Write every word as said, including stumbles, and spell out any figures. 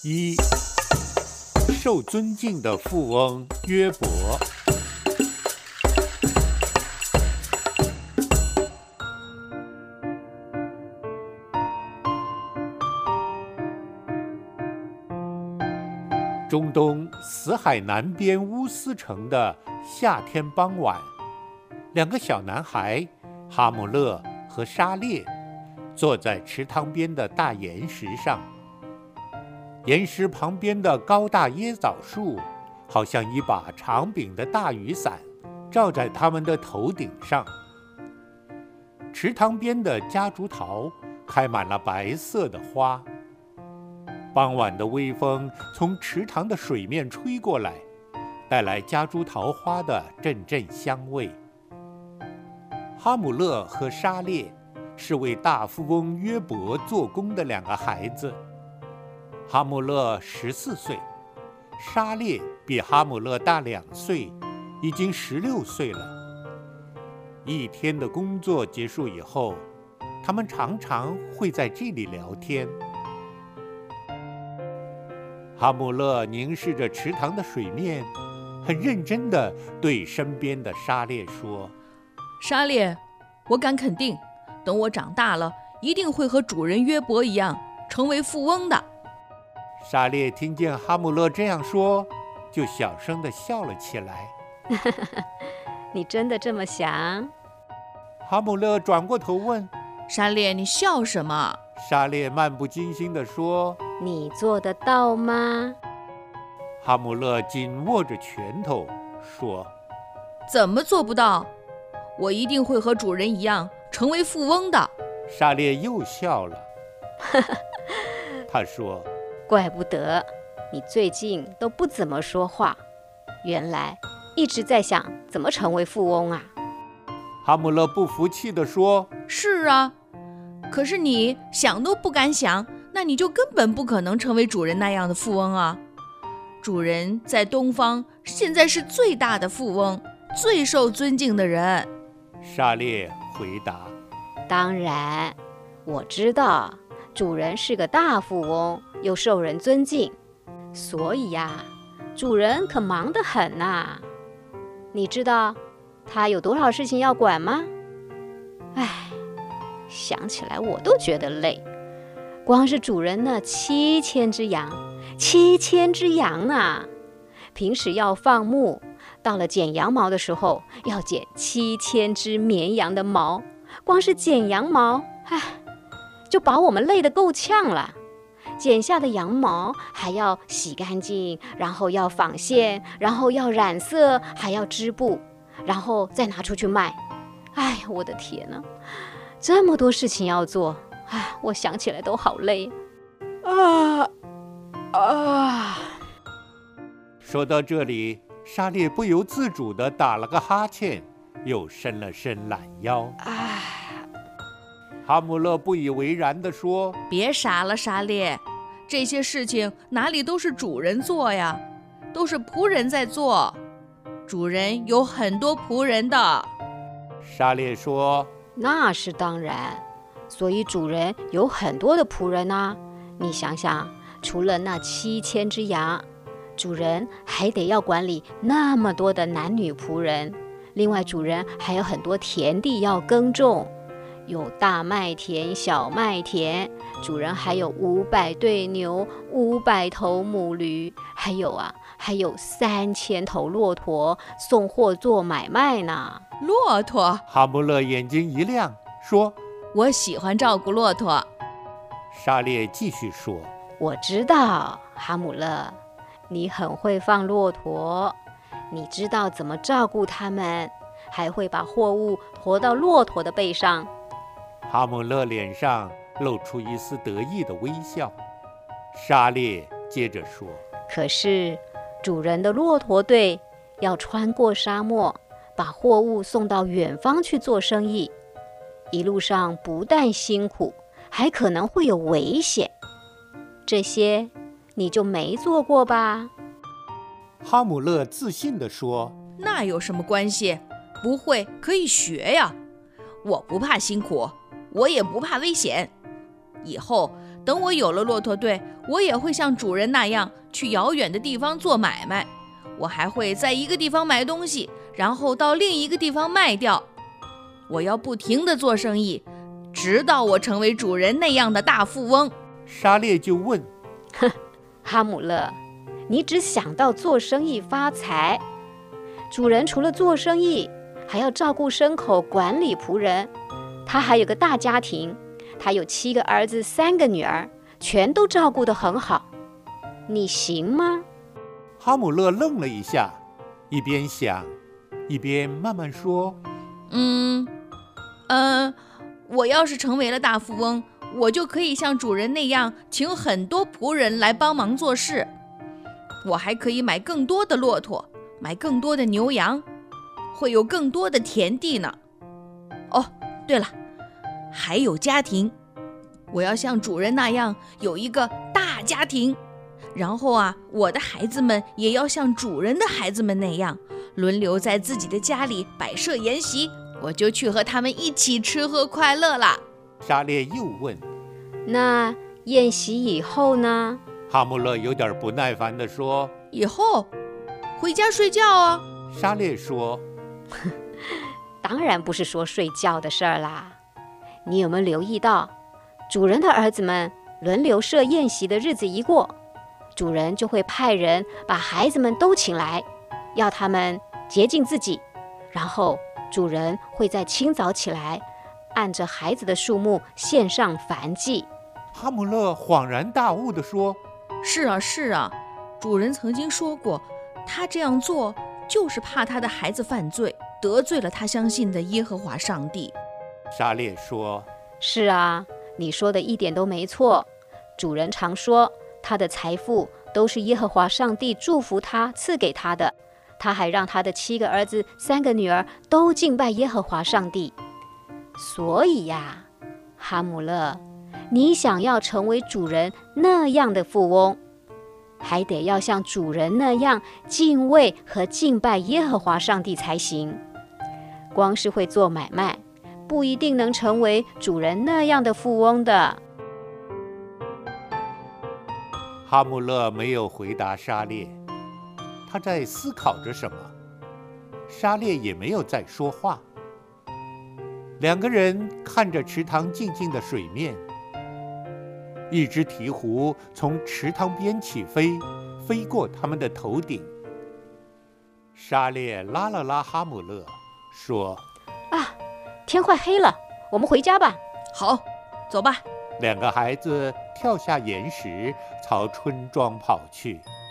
一、受尊敬的富翁约伯。中东死海南边乌斯城的夏天傍晚，两个小男孩哈姆勒和沙列坐在池塘边的大岩石上。岩石旁边的高大椰枣树好像一把长柄的大雨伞，罩在他们的头顶上。池塘边的夹竹桃开满了白色的花。傍晚的微风从池塘的水面吹过来，带来夹竹桃花的阵阵香味。哈姆勒和沙列是为大富翁约伯做工的两个孩子。哈姆勒十四岁，沙列比哈姆勒大两岁，已经十六岁了。一天的工作结束以后，他们常常会在这里聊天。哈姆勒凝视着池塘的水面，很认真地对身边的沙列说： 沙列，我敢肯定，等我长大了，一定会和主人约伯一样，成为富翁的。 沙列听见哈姆勒这样说，就小声地笑了起来。 你真的这么想？ 哈姆勒转过头问： 沙列，你笑什么？ 沙列漫不经心地说： 你做得到吗？ 哈姆勒紧握着拳头说： 怎么做不到？我一定会和主人一样成为富翁的。 沙列又笑了。他说： 怪不得你最近都不怎么说话，原来一直在想怎么成为富翁啊。 哈姆勒不服气地说： 是啊，可是你想都不敢想，那你就根本不可能成为主人那样的富翁啊。主人在东方现在是最大的富翁，最受尊敬的人。 沙列回答： 当然，我知道主人是个大富翁，又受人尊敬，所以呀，主人可忙得很呐。你知道他有多少事情要管吗？唉，想起来我都觉得累。光是主人那七千只羊，七千只羊啊！平时要放牧，到了剪羊毛的时候，要剪七千只绵羊的毛。光是剪羊毛，唉，就把我们累得够呛了。剪下的羊毛还要洗干净，然后要纺线，然后要染色，还要织布，然后再拿出去卖。哎，我的天哪，这么多事情要做，哎，我想起来都好累啊啊！ 说到这里，沙列不由自主地打了个哈欠，又伸了伸懒腰。 唉， 哈姆勒不以为然地说： 别傻了，沙列，这些事情哪里都是主人做呀，都是仆人在做。主人有很多仆人的。 沙列说： 那是当然，所以主人有很多的仆人啊。你想想，除了那七千只羊，主人还得要管理那么多的男女仆人。另外，主人还有很多田地要耕种，有大麦田、小麦田。主人还有五百对牛、五百头母驴，还有啊，还有三千头骆驼送货做买卖呢。 骆驼？ 哈姆勒眼睛一亮，说： 我喜欢照顾骆驼。 沙列继续说： 我知道，哈姆勒，你很会放骆驼，你知道怎么照顾它们，还会把货物驮到骆驼的背上。 哈姆勒脸上露出一丝得意的微笑。沙列接着说： 可是主人的骆驼队要穿过沙漠，把货物送到远方去做生意，一路上不但辛苦，还可能会有危险。这些你就没做过吧？ 哈姆勒自信地说： 那有什么关系？不会可以学呀。我不怕辛苦，我也不怕危险。 以后等我有了骆驼队，我也会像主人那样去遥远的地方做买卖。我还会在一个地方买东西，然后到另一个地方卖掉。我要不停地做生意，直到我成为主人那样的大富翁。 沙列就问： 哼，哈姆勒，你只想到做生意发财。主人除了做生意，还要照顾牲口，管理仆人。他还有个大家庭，他有七个儿子，三个女儿，全都照顾得很好。你行吗？ 哈姆勒愣了一下，一边想，一边慢慢说： 嗯，呃，我要是成为了大富翁，我就可以像主人那样，请很多仆人来帮忙做事。我还可以买更多的骆驼，买更多的牛羊，会有更多的田地呢。哦，对了，还有家庭，我要像主人那样有一个大家庭。然后啊，我的孩子们也要像主人的孩子们那样，轮流在自己的家里摆设筵席，我就去和他们一起吃喝快乐啦。 沙列又问： 那宴席以后呢？ 哈姆勒有点不耐烦地说： 以后回家睡觉啊。 沙列说： 当然不是说睡觉的事儿啦。你有没有留意到，主人的儿子们轮流设宴席的日子一过，主人就会派人把孩子们都请来，要他们洁净自己，然后主人会在清早起来，按着孩子的数目献上燔祭。 哈姆勒恍然大悟地说： 是啊是啊，主人曾经说过，他这样做就是怕他的孩子犯罪，得罪了他相信的耶和华上帝。 沙列说： 是啊，你说的一点都没错。主人常说，他的财富都是耶和华上帝祝福他赐给他的，他还让他的七个儿子三个女儿都敬拜耶和华上帝。所以呀，哈姆勒，你想要成为主人那样的富翁，还得要像主人那样敬畏和敬拜耶和华上帝才行。光是会做买卖，不一定能成为主人那样的富翁的。 哈姆勒没有回答沙列，他在思考着什么。沙列也没有再说话。两个人看着池塘静静的水面，一只鹈鹕从池塘边起飞，飞过他们的头顶。沙列拉了拉哈姆勒，说： 啊，天快黑了，我们回家吧。 好，走吧。 两个孩子跳下岩石，朝村庄跑去。